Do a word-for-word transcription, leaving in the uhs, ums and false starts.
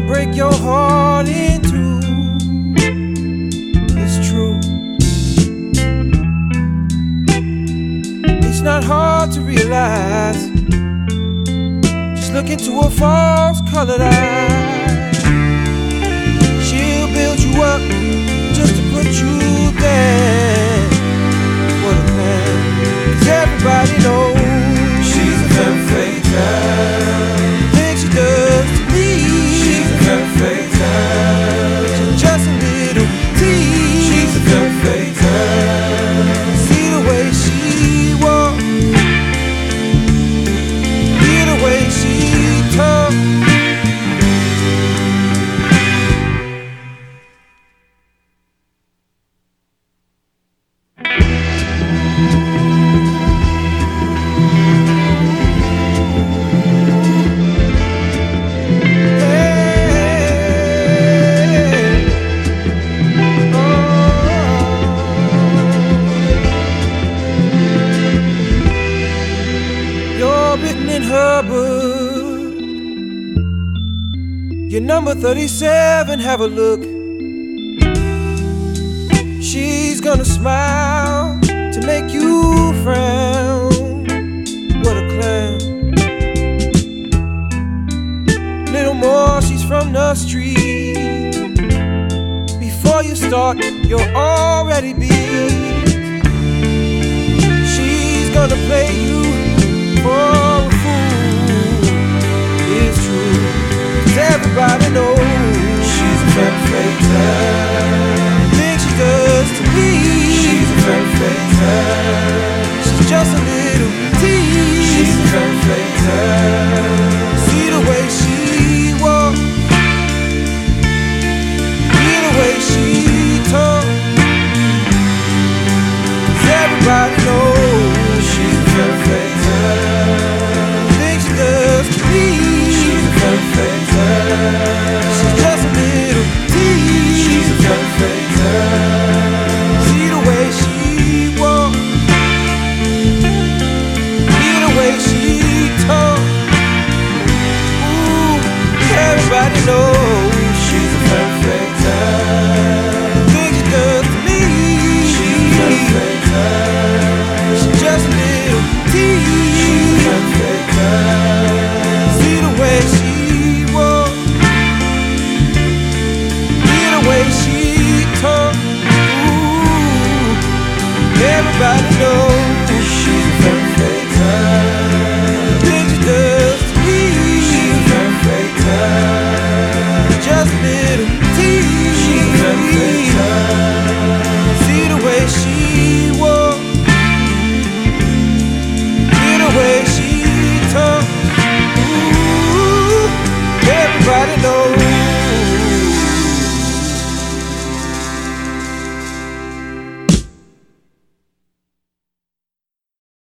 break your heart in two. It's true. It's not hard to realize. Just look into a false colored eye. She'll build you up just to put you down. What a plan. 'Cause everybody knows she's a femme fatale. Things she does to me, she's a femme fatale. Just a little tease, she's a femme fatale. See the way she walks, hear the way she talks. You're number thirty-seven, have a look. She's gonna smile to make you frown. What a clown. Little more, she's from the street. Before you start, you're already beat. She's gonna play you for a fool. It's true. Everybody knows she's a femme fatale. Things she does to me, she's a femme fatale.